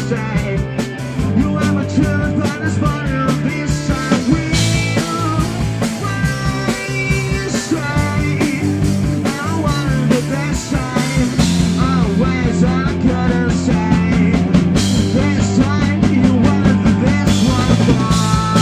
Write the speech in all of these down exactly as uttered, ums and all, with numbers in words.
say. You are my truth, but it's part of this time. Will you say I wanted the best time? Always I couldn't say. This time you wanted the best one for.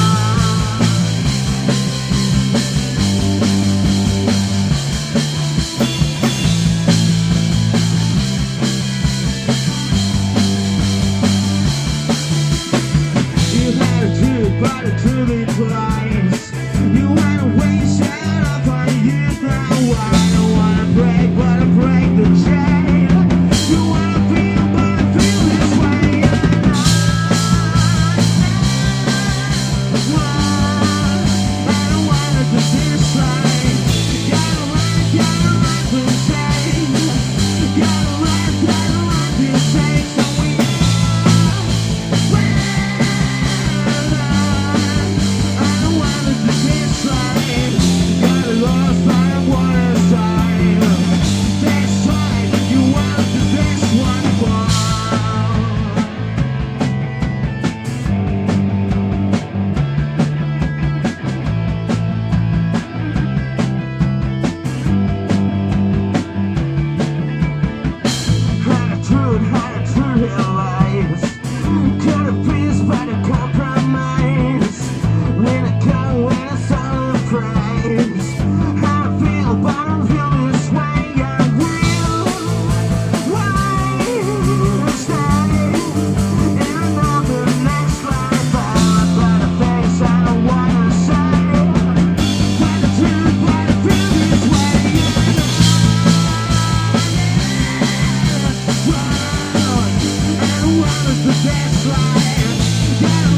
But the truth implies you wanna waste it up on you now. I don't wanna break, but I break the chain. You wanna feel, but I feel this way. And I, I don't wanna do this right. Gotta learn, gotta learn to say. Gotta learn, gotta learn to say. So we the best life.